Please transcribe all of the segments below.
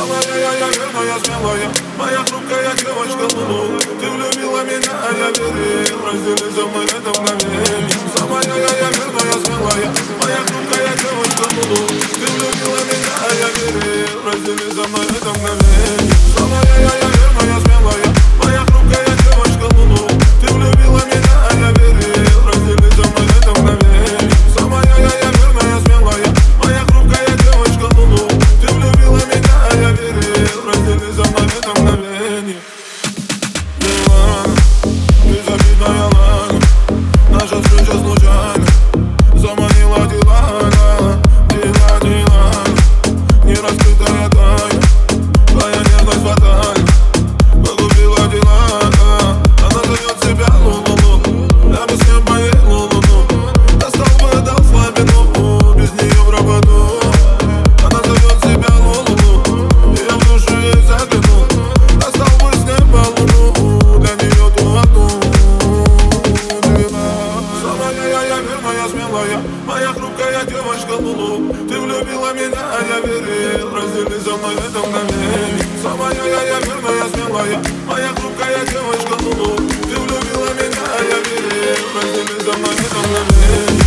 Самая я верная, смелая, моя хрупкая девочка Лулу. Ты влюбила меня, а я верил, раздели со мной это мгновение. Самая я верная, смелая, моя хрупкая девочка Лулу. Ты влюбила меня, а я верил, раздели со мной это мгновение. Самая я верная, смелая, моя хрупкая девочка Лулу. Ты влюбила меня, а я верил, раздели со мной это мгновение. Самая я верная, смелая, моя хрупкая девочка Лулу. Ты влюбила меня, а я верил, раздели со мной это мгновение. Дилана, безобидная Лана, наша встреча случайна заманила Дилана, Дилана, нераскрытая тайна, твоя нежность фатальна, погубила Дилана. Она зовет себя Лулу, я бы с ним поел Лулу, достал бы, дал слабину, без нее в работу. Она зовет себя Лулу, и я в душу ей заглянул, достал бы с неба луну, для нее ту одну. Самая я верная, смелая, моя хрупкая девочка Лулу. Ты влюбила меня, а я верил, раздели со мной это мгновение. Самая я верная, смелая, моя хрупкая девочка Лулу. Ты влюбила меня, а я верил, раздели со мной это мгновение.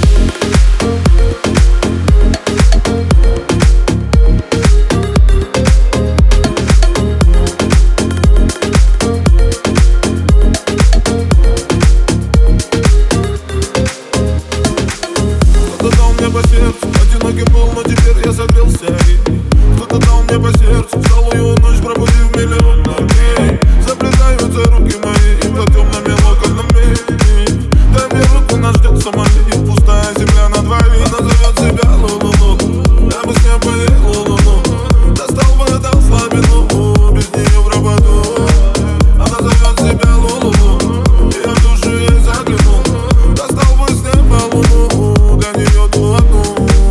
Кто-то дал мне по сердцу, одинокий был, но теперь я согрелся. Кто-то дал мне по сердцу, целую ночь пробудив миллион огней. Заплетаются руки мои под темными локонами. Дай мне руку, нас ждет самолет, пустая земля на двоих. Она зовет себя Лулу, я бы с ней поел Лулу, достал бы, дал слабину, без нее в работу. Она зовет себя Лулу, и я в душу ей заглянул, достал бы с неба луну, для нее ту одну.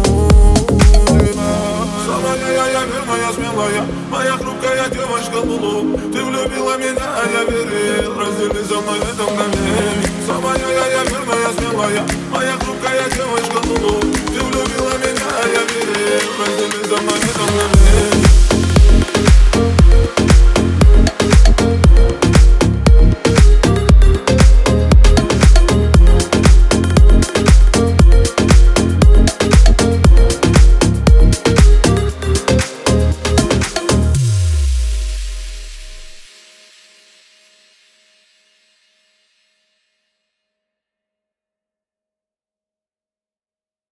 Самая я верная, смелая, моя хрупкая девочка Лулу. Ты влюбила меня, а я верил, раздели со мной это мгновение. Самая я верная, смелая, моя хрупкая девочка